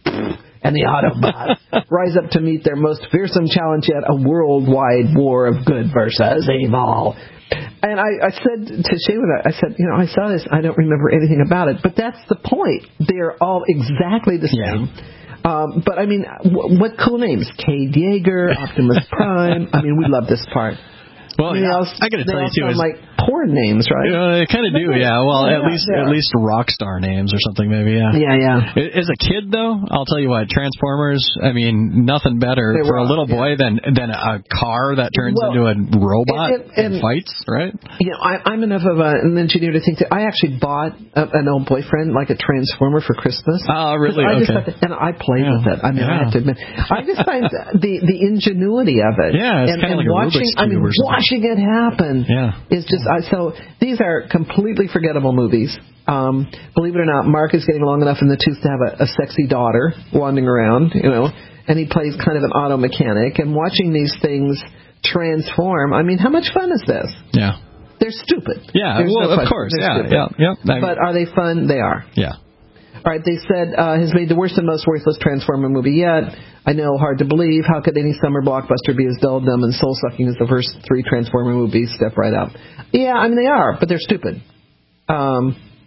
and the Autobots rise up to meet their most fearsome challenge yet, a worldwide war of good versus evil. And I, I said to Shane, I said, you know, I saw this, I don't remember anything about it, but that's the point. They're all exactly the same. Yeah. Um, but, I mean, w- what cool names? Cade Yeager, Optimus Prime. I mean, we love this part. Well, I, mean, yeah, all, I got to tell you too, is like porn names, right? Uh, they kind of do, yeah. Well, yeah, at least yeah. at least rock star names or something, maybe. Yeah. Yeah, yeah. As a kid, though, I'll tell you what, Transformers. I mean, nothing better they for rock, a little boy yeah. than than a car that turns well, into a robot and, and, and fights, right? You know, I, I'm enough of a, an engineer to think that I actually bought a, an old boyfriend like a Transformer for Christmas. Oh, really? I okay. Just that, and I played yeah. with it. I mean, yeah. I have to admit, I just find the the ingenuity of it. Yeah, it's and, kind of like watching, a Rubik's Cube I mean, or something. watching it happen. Yeah. Is just I, so these are completely forgettable movies. Um, believe it or not, Mark is getting long enough in the tooth to have a, a sexy daughter wandering around, you know, and he plays kind of an auto mechanic. And watching these things transform, I mean, how much fun is this? Yeah. They're stupid. Yeah, There's well, no of course. They're Yeah, stupid. yeah, yeah. But are they fun? They are. Yeah. All right, they said uh, has made the worst and most worthless Transformer movie yet. I know, hard to believe. How could any summer blockbuster be as dull, dumb, and soul-sucking as the first three Transformer movies? Step right up. Yeah, I mean, they are, but they're stupid. Um,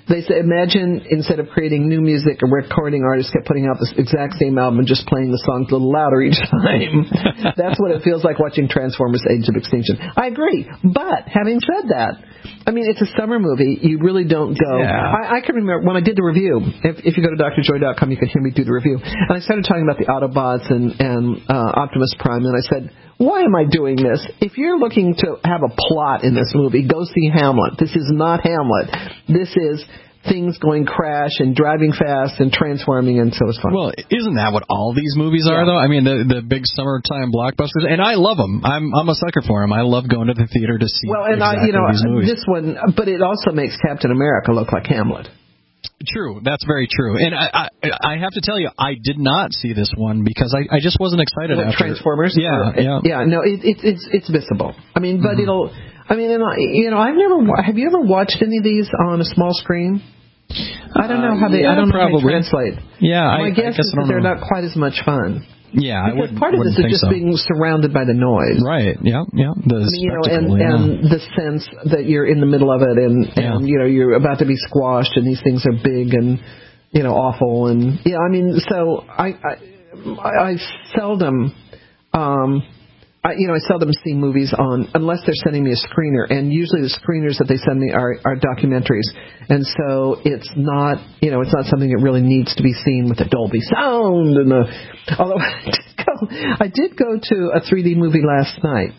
They say, imagine instead of creating new music, a recording artist kept putting out this exact same album and just playing the songs a little louder each time. That's what it feels like watching Transformers: Age of Extinction. I agree. But having said that, I mean, it's a summer movie. You really don't go. Yeah. I, I can remember when I did the review. If, if you go to D R joy dot com, you can hear me do the review. And I started talking about the Autobots and, and uh, Optimus Prime, and I said, why am I doing this? If you're looking to have a plot in this movie, go see Hamlet. This is not Hamlet. This is things going crash and driving fast and transforming, and so it's fun. Well, isn't that what all these movies are, yeah. though? I mean, the the big summertime blockbusters, and I love them. I'm I'm a sucker for them. I love going to the theater to see. Well, and exactly I, you know, these movies. This one, but it also makes Captain America look like Hamlet. True, that's very true. And I, I I have to tell you, I did not see this one because I, I just wasn't excited What, after Transformers. Yeah, or, yeah, yeah. No, it, it, it's it's visible. I mean, but mm-hmm. it'll. I mean, you know, I've never. Have you ever watched any of these on a small screen? I don't know how they. Uh, yeah, I don't know probably. how they translate. Yeah, my I, guess I guess is I that they're know. not quite as much fun. Yeah, I because would. Part of this is just so. being surrounded by the noise. Right. Yeah. Yeah. The I mean, you know, and, yeah. and the sense that you're in the middle of it, and, yeah. and you know you're about to be squashed, and these things are big and you know awful, and yeah. I mean, so I I, I seldom. Um, I, you know, I seldom see movies on unless they're sending me a screener, and usually the screeners that they send me are, are documentaries, and so it's not, you know, it's not something that really needs to be seen with the Dolby sound. And the, although I did go, I did go to a three D movie last night.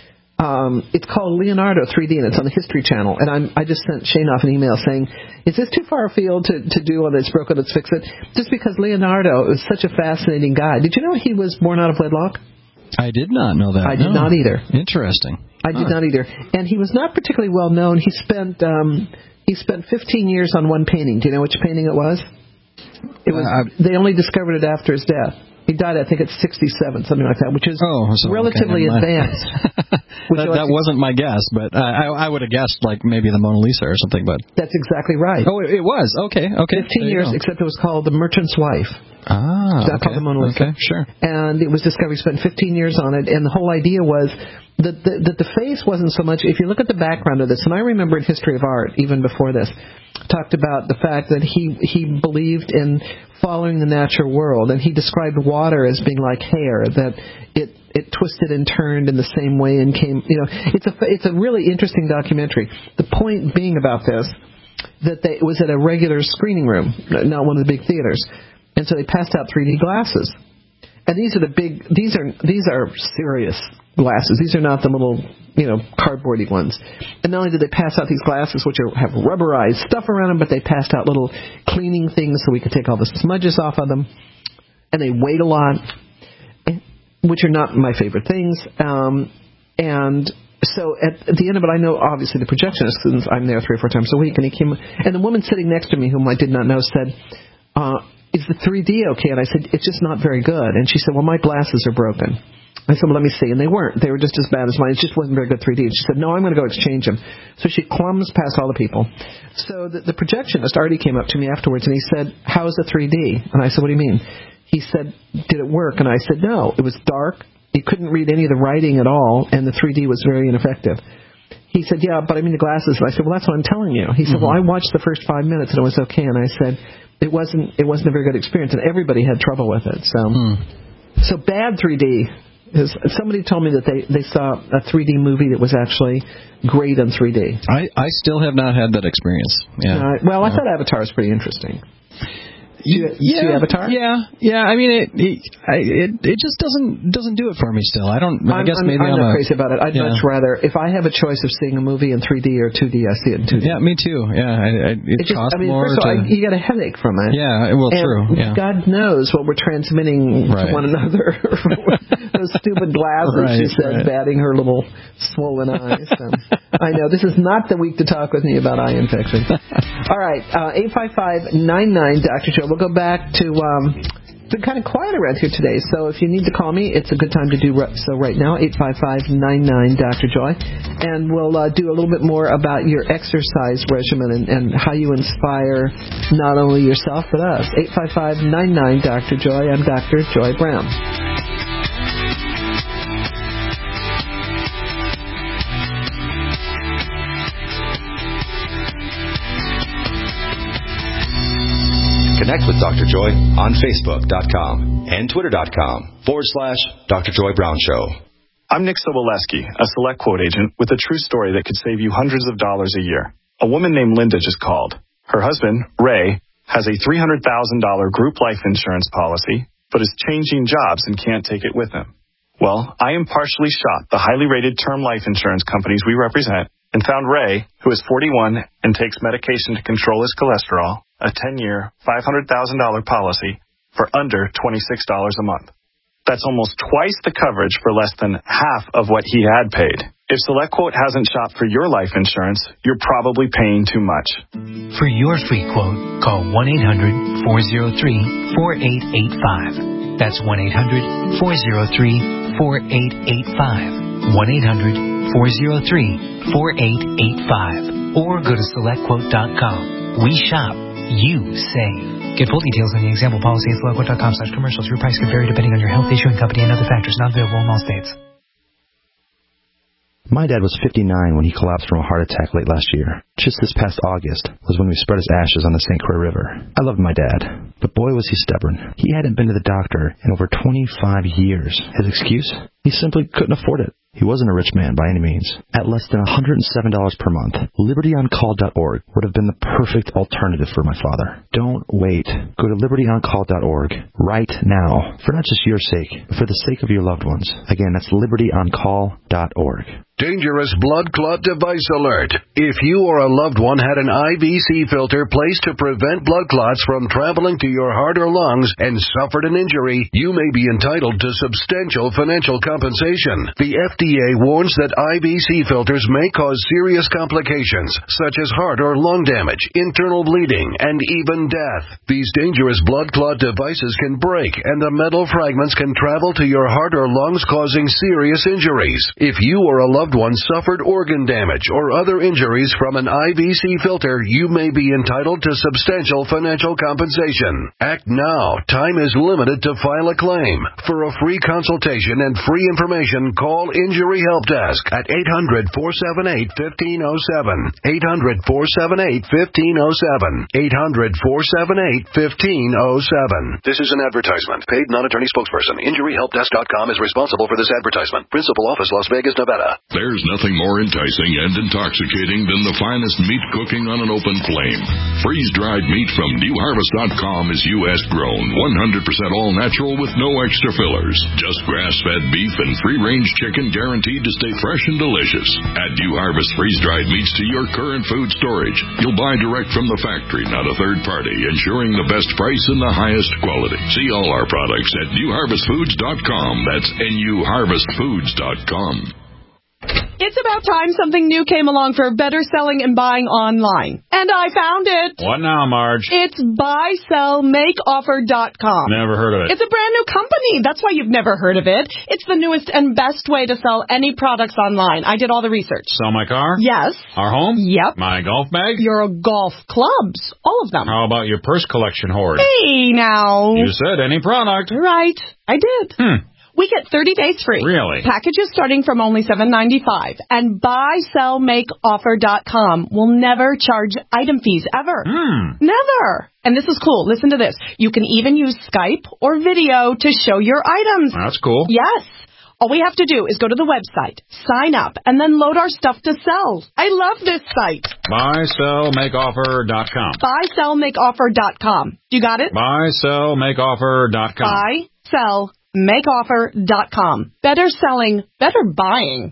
Um, it's called Leonardo three D, and it's on the History Channel. And I'm, I just sent Shane off an email saying, is this too far afield to, to do on It's Broken, Let's Fix It? Just because Leonardo is such a fascinating guy. Did you know he was born out of wedlock? I did not know that. I did no. not either. Interesting. I did huh. not either. And he was not particularly well known. He spent um, he spent fifteen years on one painting. Do you know which painting it was? It was. Uh, they only discovered it after his death. He died, I think, at sixty-seven, something like that, which is oh, so, relatively okay, advanced. that that wasn't my guess, but uh, I, I would have guessed like maybe the Mona Lisa or something. But that's exactly right. Oh, it, it was. Okay, okay. Fifteen years, except it was called The Merchant's Wife. Ah, it's not okay. called the Mona Lisa. Okay, sure. And it was discovered. He spent fifteen years on it, and the whole idea was that the, that the face wasn't so much. If you look at the background of this, and I remember in History of Art, even before this, talked about the fact that he he believed in following the natural world, and he described water as being like hair, that it it twisted and turned in the same way and came. You know, it's a it's a really interesting documentary. The point being about this, that they, it was at a regular screening room, not one of the big theaters. And so they passed out three D glasses, and these are the big. These are these are serious glasses. These are not the little, you know, cardboardy ones. And not only did they pass out these glasses, which are, have rubberized stuff around them, but they passed out little cleaning things so we could take all the smudges off of them. And they weighed a lot, which are not my favorite things. Um, and so at, at the end of it, I know obviously the projectionist, since I'm there three or four times a week, and he came, and the woman sitting next to me, whom I did not know, said, uh, is the three D okay? And I said, it's just not very good. And she said, well, my glasses are broken. I said, well, let me see. And they weren't. They were just as bad as mine. It just wasn't very good three D. And she said, no, I'm going to go exchange them. So she clumbs past all the people. So the, the projectionist already came up to me afterwards, and he said, how's the three D? And I said, what do you mean? He said, did it work? And I said, no. It was dark. You couldn't read any of the writing at all, and the three D was very ineffective. He said, yeah, but I mean the glasses. And I said, well, that's what I'm telling you. He said, mm-hmm. well, I watched the first five minutes, and it was okay. And I said, it wasn't it wasn't a very good experience, and everybody had trouble with it. So, hmm. so bad three D is. Somebody told me that they, they saw a three D movie that was actually great in three D. I, I still have not had that experience. Yeah. Uh, well, yeah. I thought Avatar was pretty interesting. You, yeah, see Avatar? Yeah, yeah. I mean, it it, it it just doesn't doesn't do it for me. Still, I don't. I I'm, guess I'm, maybe I'm I'm not a, crazy about it. I'd yeah. much rather, if I have a choice of seeing a movie in three D or two D, I see it in two D. Yeah, me too. Yeah, I, I, it, it just, costs I mean, more. First of all, to, I, you get a headache from it. Yeah, well, and true. Yeah. God knows what we're transmitting right. to one another. Those stupid glasses, right, she said, right. batting her little swollen eyes. So, I know this is not the week to talk with me about eye infection. All right, uh, eight five five nine nine Doctor Joe. We'll go back to. Um, It's been kind of quiet around here today, so if you need to call me, it's a good time to do so right now, eight five five nine nine Doctor Joy. And we'll uh, do a little bit more about your exercise regimen and, and how you inspire not only yourself but us. eight five five nine nine Doctor Joy. I'm Doctor Joy Brown. Connect with Doctor Joy on Facebook.com and Twitter.com forward slash Doctor Joy Brown Show. I'm Nick Soboleski, a Select Quote agent with a true story that could save you hundreds of dollars a year. A woman named Linda just called. Her husband, Ray, has a three hundred thousand dollars group life insurance policy, but is changing jobs and can't take it with him. Well, I impartially shot the highly rated term life insurance companies we represent and found Ray, who is forty-one and takes medication to control his cholesterol, a ten-year, five hundred thousand dollars policy for under twenty-six dollars a month. That's almost twice the coverage for less than half of what he had paid. If SelectQuote hasn't shopped for your life insurance, you're probably paying too much. For your free quote, call one eight hundred four oh three four eight eight five. That's one eight hundred four oh three four eight eight five. one eight hundred four oh three four eight eight five. Or go to select quote dot com. We shop, you save. Get full details on the example policy at select quote dot com slash commercials. Your price could vary depending on your health, issuing company, and other factors not available in all states. My dad was fifty-nine when he collapsed from a heart attack late last year. Just this past August was when we spread his ashes on the Saint Croix River. I loved my dad, but boy was he stubborn. He hadn't been to the doctor in over twenty-five years. His excuse? He simply couldn't afford it. He wasn't a rich man by any means. At less than one hundred seven dollars per month, liberty on call dot org would have been the perfect alternative for my father. Don't wait. Go to liberty on call dot org right now, for not just your sake, but for the sake of your loved ones. Again, that's liberty on call dot org. Dangerous blood clot device alert. If you or a loved one had an I V C filter placed to prevent blood clots from traveling to your heart or lungs and suffered an injury, you may be entitled to substantial financial compensation. The F D A warns that I V C filters may cause serious complications, such as heart or lung damage, internal bleeding, and even death. These dangerous blood clot devices can break, and the metal fragments can travel to your heart or lungs, causing serious injuries. If you or a loved one suffered organ damage or other injuries from an I V C filter, you may be entitled to substantial financial compensation. Act now. Time is limited to file a claim. For a free consultation and free information, call Injury Help Desk at eight hundred four seven eight one five zero seven. eight hundred four seven eight one five zero seven. eight hundred four seven eight one five zero seven. This is an advertisement. Paid non-attorney spokesperson. Injury Help Desk dot com is responsible for this advertisement. Principal office, Las Vegas, Nevada. There's nothing more enticing and intoxicating than the finest meat cooking on an open flame. Freeze-dried meat from new harvest dot com is U S grown, one hundred percent all natural with no extra fillers. Just grass-fed beef and free-range chicken guaranteed to stay fresh and delicious. Add New Harvest freeze-dried meats to your current food storage. You'll buy direct from the factory, not a third party, ensuring the best price and the highest quality. See all our products at new harvest foods dot com. That's N U harvest foods dot com. It's about time something new came along for better selling and buying online. And I found it. What now, Marge? It's buy sell make offer dot com. Never heard of it. It's a brand new company. That's why you've never heard of it. It's the newest and best way to sell any products online. I did all the research. Sell my car? Yes. Our home? Yep. My golf bag? Your golf clubs. All of them. How about your purse collection hoard? Hey, now. You said any product. Right. I did. Hmm. We get thirty days free. Really? Packages starting from only seven ninety-five. And buy sell make offer dot com will never charge item fees ever. Hmm. Never. And this is cool. Listen to this. You can even use Skype or video to show your items. That's cool. Yes. All we have to do is go to the website, sign up, and then load our stuff to sell. I love this site. buy sell make offer dot com. buy sell make offer dot com. You got it? buy sell make offer dot com. buy sell make offer dot com. Better selling, better buying.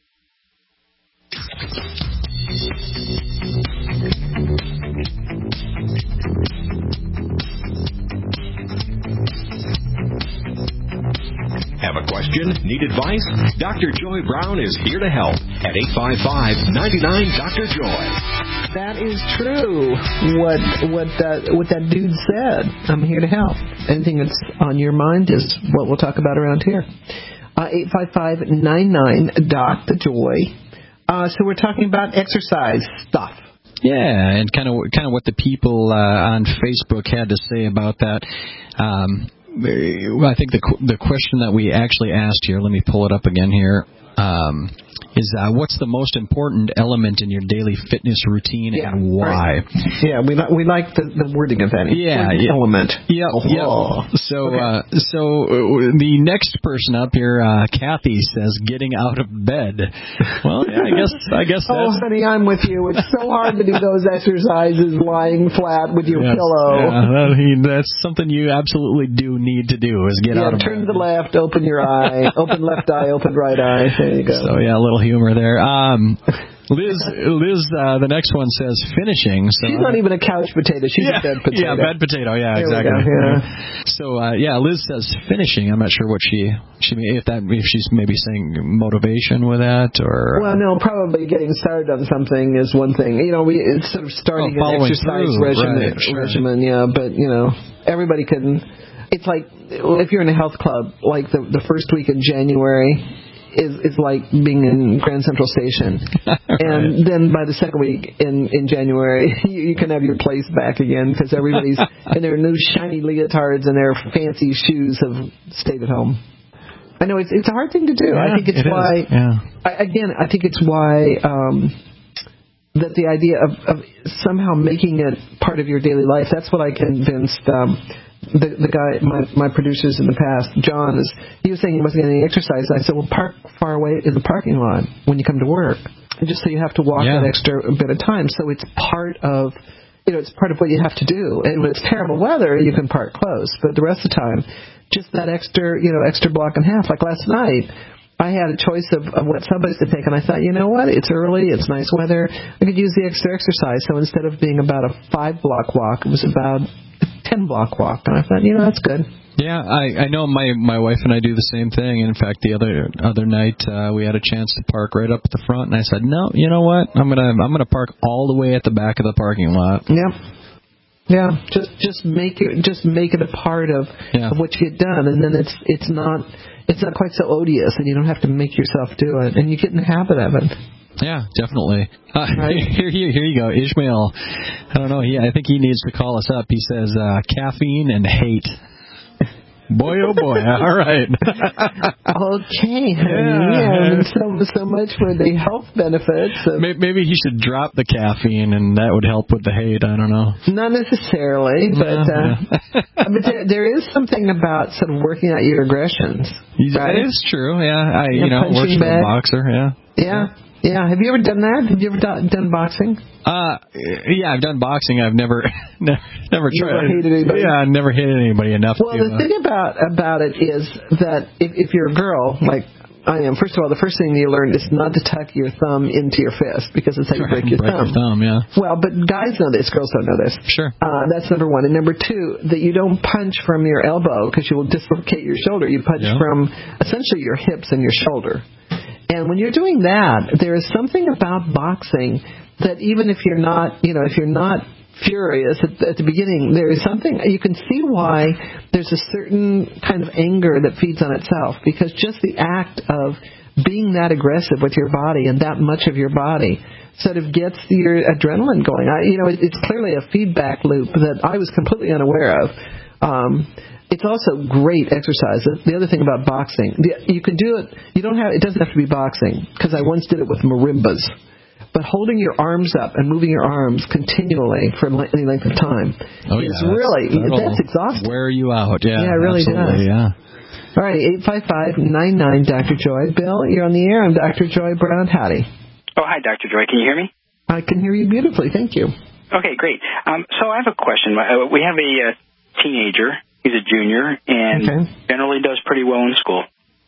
Have a question? Need advice? Doctor Joy Brown is here to help at eight five five, nine nine, Doctor Joy. That is true. What what that what that dude said. I'm here to help. Anything that's on your mind is what we'll talk about around here. Uh, eight five five, nine nine, Doctor Joy. Uh, so we're talking about exercise stuff. Yeah, and kind of kind of what the people uh, on Facebook had to say about that. Um, I think the the question that we actually asked here, let me pull it up again here. Um, is uh, what's the most important element in your daily fitness routine yeah, and why? Right. Yeah, we, li- we like the, the wording of that. Yeah, yeah. Element. Yeah, oh. yeah. So, okay. uh, so uh, the next person up here, uh, Kathy, says getting out of bed. Well, yeah, I guess I guess that's... Oh, honey, I'm with you. It's so hard to do those exercises lying flat with your yes, pillow. Yeah, that, he, that's something you absolutely do need to do is get yeah, out of turn bed. to the left, open your eye, open left eye, open right eye. There you go. So, yeah, a little humor there. Um, Liz, Liz, uh, the next one says finishing. So she's not even a couch potato. She's yeah, a bed potato. Yeah, bed potato. Yeah, there exactly. We go, yeah. So uh, yeah, Liz says finishing. I'm not sure what she she may, if that if she's maybe saying motivation with that or. Well, no, probably getting started on something is one thing. You know, we it's sort of starting oh, an exercise through. regimen. Right, sure. regimen, yeah. But you know, everybody can. It's like if you're in a health club, like the the first week in January. Is, is like being in Grand Central Station. right. And then by the second week in, in January, you, you can have your place back again because everybody's in their new shiny leotards and their fancy shoes have stayed at home. I know it's it's a hard thing to do. Yeah, I think it's it why, yeah. I, again, I think it's why um, that the idea of, of somehow making it part of your daily life, that's what I convinced um, The, the guy, my my producers in the past, John, is he was saying he wasn't getting any exercise. I said, well, park far away in the parking lot when you come to work, and just so you have to walk yeah. that extra bit of time. So it's part of, you know, it's part of what you have to do. And when it's terrible weather, you can park close, but the rest of the time, just that extra, you know, extra block and a half. Like last night, I had a choice of, of what subways to take, and I thought, you know what, it's early, it's nice weather, I could use the extra exercise. So instead of being about a five block walk, it was about ten block walk, and I thought, you know, that's good. Yeah, I, I know my my wife and I do the same thing. In fact, the other other night uh, we had a chance to park right up at the front, and I said, no, you know what, I'm gonna I'm gonna park all the way at the back of the parking lot. Yeah, yeah, just just make it just make it a part of, yeah. of what you get done, and then it's it's not it's not quite so odious, and you don't have to make yourself do it, and you get in the habit of it. Yeah, definitely. Uh, right. here, here, here you go. Ishmael, I don't know. He, I think he needs to call us up. He says uh, caffeine and hate. Boy, oh boy. All right. Okay. Yeah. yeah. So, so much for the health benefits. Of Maybe he should drop the caffeine, and that would help with the hate. I don't know. Not necessarily, but, uh, but there, there is something about sort of working out your aggressions. Right? That is true. Yeah. I, yeah you know, works for a boxer. Yeah. Yeah. Yeah, have you ever done that? Have you ever done, done boxing? Uh, yeah, I've done boxing. I've never, never, never tried. Never hated anybody. Yeah, I've never hated anybody enough. Well, to, the uh, thing about about it is that if, if you're a girl, like I am, first of all, the first thing you learn is not to tuck your thumb into your fist because it's how you break your break thumb. Your thumb, yeah. Well, but guys know this, girls don't know this. Sure. Uh, that's number one. And number two, that you don't punch from your elbow because you will dislocate your shoulder. You punch yeah. from essentially your hips and your shoulder. And when you're doing that, there is something about boxing that even if you're not, you know, if you're not furious at the, at the beginning, there is something, you can see why there's a certain kind of anger that feeds on itself, because just the act of being that aggressive with your body and that much of your body sort of gets your adrenaline going. I, you know, it, it's clearly a feedback loop that I was completely unaware of. Um, It's also great exercise. The other thing about boxing, you can do it. You don't have. It doesn't have to be boxing, because I once did it with marimbas. But holding your arms up and moving your arms continually for any length of time oh, is yeah, really that's, that's exhausting. Wear you out, yeah. Yeah, it really absolutely, does. Yeah. All right, eight five five nine nine Doctor Joy. Bill, you're on the air. I'm Doctor Joy Brown. Howdy. Oh, hi, Doctor Joy. Can you hear me? I can hear you beautifully. Thank you. Okay, great. Um, so I have a question. Uh, we have a uh, teenager. He's a junior and okay. generally does pretty well in school.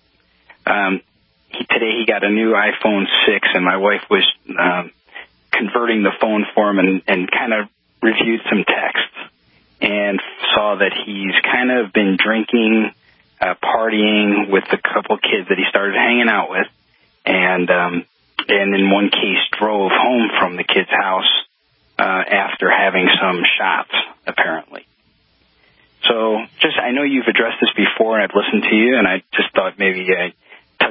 Um, he, today he got a new iPhone six, and my wife was um, converting the phone for him and, and kind of reviewed some texts and saw that he's kind of been drinking, uh, partying with a couple kids that he started hanging out with, and um, and in one case drove home from the kid's house uh, after having some shots, apparently. So just, I know you've addressed this before, and I've listened to you, and I just thought maybe I'd touch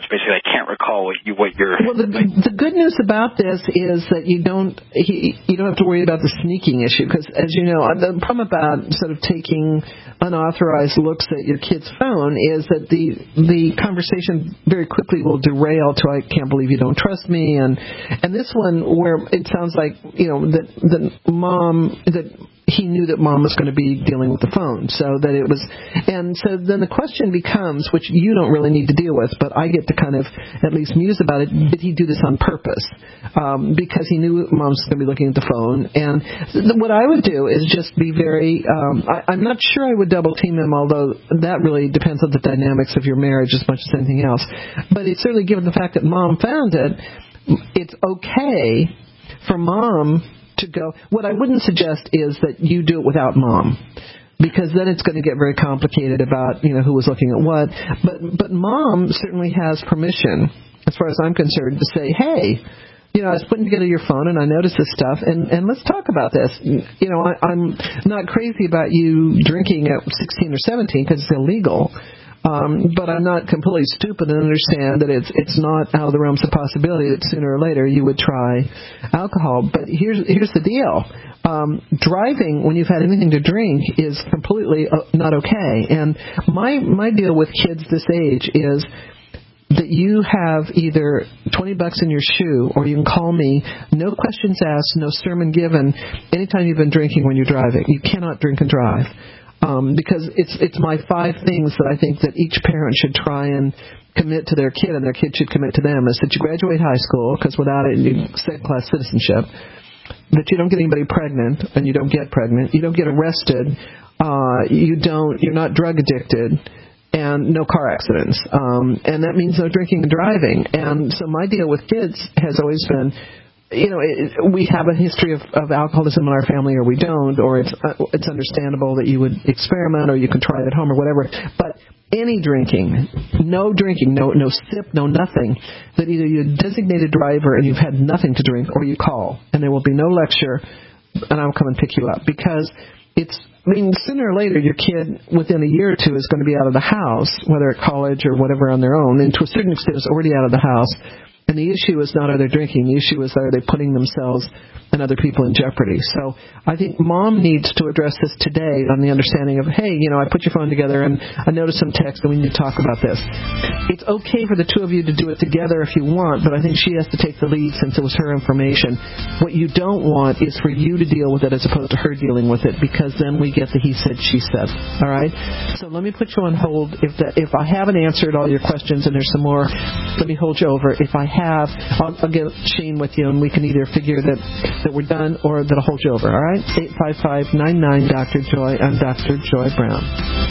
it's basically I can't recall what you what you're. Well, the, the good news about this is that you don't he, you don't have to worry about the sneaking issue, because, as you know, the problem about sort of taking unauthorized looks at your kid's phone is that the the conversation very quickly will derail to I can't believe you don't trust me, and and this one where it sounds like, you know, that that mom that. he knew that mom was going to be dealing with the phone, so that it was, and so then the question becomes, which you don't really need to deal with, but I get to kind of at least muse about it, did he do this on purpose? Um, because he knew mom's going to be looking at the phone, and th- what I would do is just be very, um, I, I'm not sure I would double team him, although that really depends on the dynamics of your marriage as much as anything else, but it's certainly, given the fact that mom found it, it's okay for mom to go. What I wouldn't suggest is that you do it without mom, because then it's going to get very complicated about, you know, who was looking at what. But but mom certainly has permission, as far as I'm concerned, to say, hey, you know, I was putting together your phone and I noticed this stuff, and, and let's talk about this. You know, I, I'm not crazy about you drinking at sixteen or seventeen because it's illegal. Um, but I'm not completely stupid and understand that it's it's not out of the realms of possibility that sooner or later you would try alcohol. But here's here's the deal: um, driving when you've had anything to drink is completely uh, not okay. And my my deal with kids this age is that you have either twenty bucks in your shoe, or you can call me, no questions asked, no sermon given, anytime you've been drinking when you're driving. You cannot drink and drive. Um, because it's it's my five things that I think that each parent should try and commit to their kid, and their kid should commit to them, is that you graduate high school, because without it you second-class citizenship, that you don't get anybody pregnant, and you don't get pregnant, you don't get arrested, uh, you don't, you're not drug addicted, and no car accidents. Um, and that means no drinking and driving. And so my deal with kids has always been, you know, it, we have a history of, of alcoholism in our family, or we don't, or it's uh, it's understandable that you would experiment, or you can try it at home, or whatever. But any drinking, no drinking, no no sip, no nothing, that either you're a designated driver and you've had nothing to drink, or you call, and there will be no lecture, and I'll come and pick you up. Because it's, I mean, sooner or later, your kid, within a year or two, is going to be out of the house, whether at college or whatever on their own, and to a certain extent is already out of the house. And the issue is not are they drinking. The issue is are they putting themselves and other people in jeopardy. So I think mom needs to address this today on the understanding of, hey, you know, I put your phone together and I noticed some text and we need to talk about this. It's okay for the two of you to do it together if you want, but I think she has to take the lead since it was her information. What you don't want is for you to deal with it as opposed to her dealing with it, because then we get the he said, she said. All right? So let me put you on hold. If that, if I haven't answered all your questions and there's some more, let me hold you over. If I have, I'll, I'll get Shane with you and we can either figure that that we're done, or that I'll hold you over, all right? eight five five, nine nine, Doctor Joy. I'm Doctor Joy Brown.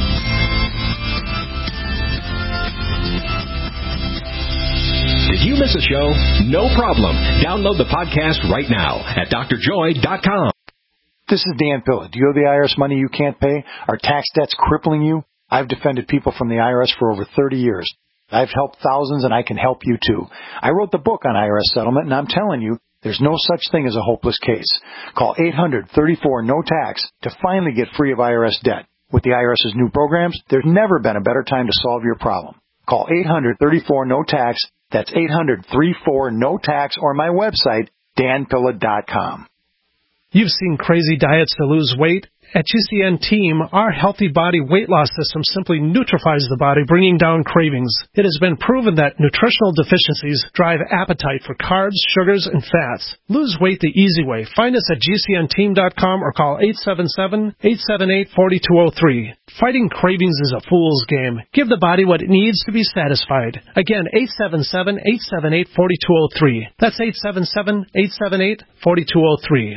Did you miss a show? No problem. Download the podcast right now at D R joy dot com. This is Dan Pilla. Do you owe the I R S money you can't pay? Are tax debts crippling you? I've defended people from the I R S for over thirty years. I've helped thousands, and I can help you too. I wrote the book on I R S settlement, and I'm telling you, there's no such thing as a hopeless case. Call eight hundred, thirty-four, no tax to finally get free of I R S debt. With the IRS's new programs, there's never been a better time to solve your problem. Call eight hundred, thirty-four, no tax. That's eight hundred, thirty-four, no tax, or my website, dan pilla dot com. You've seen crazy diets to lose weight. At G C N Team, our Healthy Body weight loss system simply neutralizes the body, bringing down cravings. It has been proven that nutritional deficiencies drive appetite for carbs, sugars, and fats. Lose weight the easy way. Find us at G C N team dot com or call eight seven seven, eight seven eight, four two zero three. Fighting cravings is a fool's game. Give the body what it needs to be satisfied. Again, eight seven seven, eight seven eight, four two zero three. That's eight seven seven, eight seven eight, four two zero three.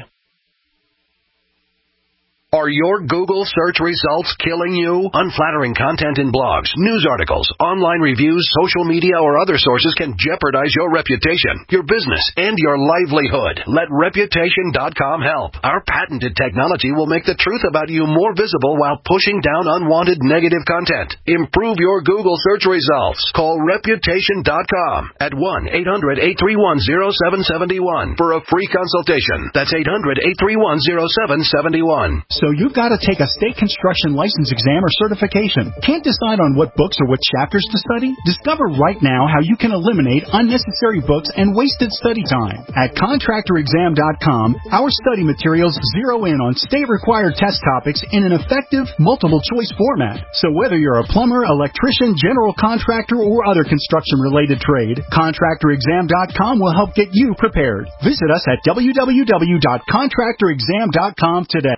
Are your Google search results killing you? Unflattering content in blogs, news articles, online reviews, social media, or other sources can jeopardize your reputation, your business, and your livelihood. Let Reputation dot com help. Our patented technology will make the truth about you more visible while pushing down unwanted negative content. Improve your Google search results. Call Reputation dot com at one eight hundred, eight three one, zero seven seven one for a free consultation. That's eight hundred, eight three one, zero seven seven one. So you've got to take a state construction license exam or certification. Can't decide on what books or what chapters to study? Discover right now how you can eliminate unnecessary books and wasted study time. At contractor exam dot com, our study materials zero in on state-required test topics in an effective, multiple-choice format. So whether you're a plumber, electrician, general contractor, or other construction-related trade, contractor exam dot com will help get you prepared. Visit us at w w w dot contractor exam dot com today.